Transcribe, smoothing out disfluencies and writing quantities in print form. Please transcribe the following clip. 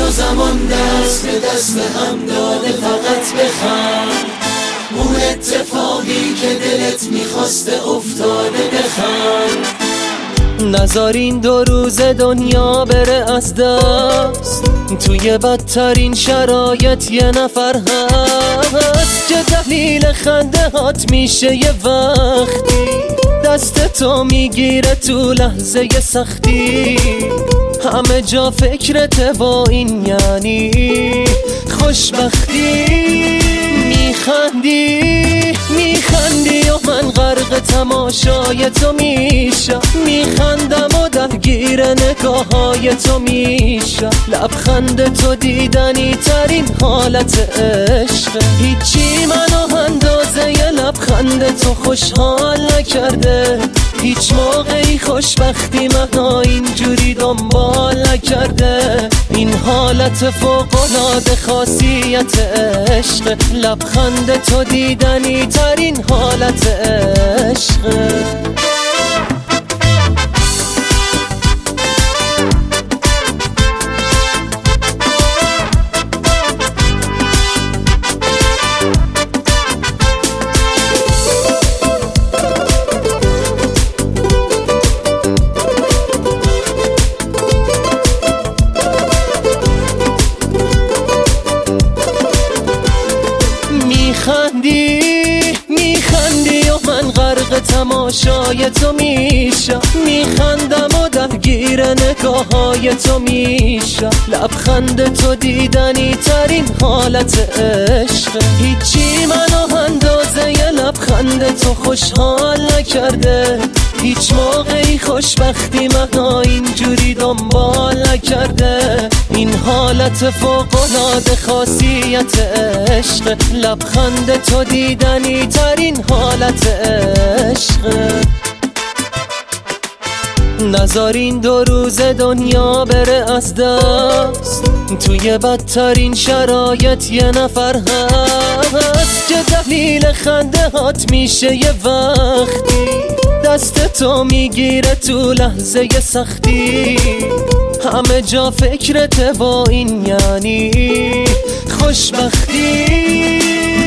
و زمان دست به دست هم داده فقط بخند. اون اتفاقی که دلت میخواسته افتاده بخند. نذار این 2 روز دنیا بره از دست، توی بدترین شرایط یه نفر هست که دلیل خنده هات میشه یه وقتی دست تو میگیره تو لحظه سختی. همه جا فکرت با این یعنی خوشبختی. میخندی و من غرق تماشای تو میشم. میخندم و درگیر نگاههای تو میشم. لبخند تو دیدنی ترین حالت عشق. هیچی منو اندازه ی لبخند تو خوشحال نکرده. هیچ موقعی خوشبختی منو اینجوری دنبال نکرده. این حالت فوق‌العاده خاصیت عشق. لبخند تو دیدنی ترین حالت عشق. میخندی و من غرق تماشای تو میشم. میخندم و درگیر نگاههای تو میشم. لبخند تو دیدنی ترین حالت عشق. هیچی منو اندازه ی لبخند تو خوشحال نکرده. هیچ موقعی خوشبختی منو اینجوری دنبال نکرده. این حالت فوق‌العاده خاصیت عشق. لبخند تو دیدنی ترین حالت عشق. نذار این 2 روز دنیا بره از دست، توی بدترین شرایط یه نفر هست که دلیل خنده هات میشه یه وقتی دست تو میگیره تو لحظه سختی. همه جا فکرت با این یعنی خوشبختی.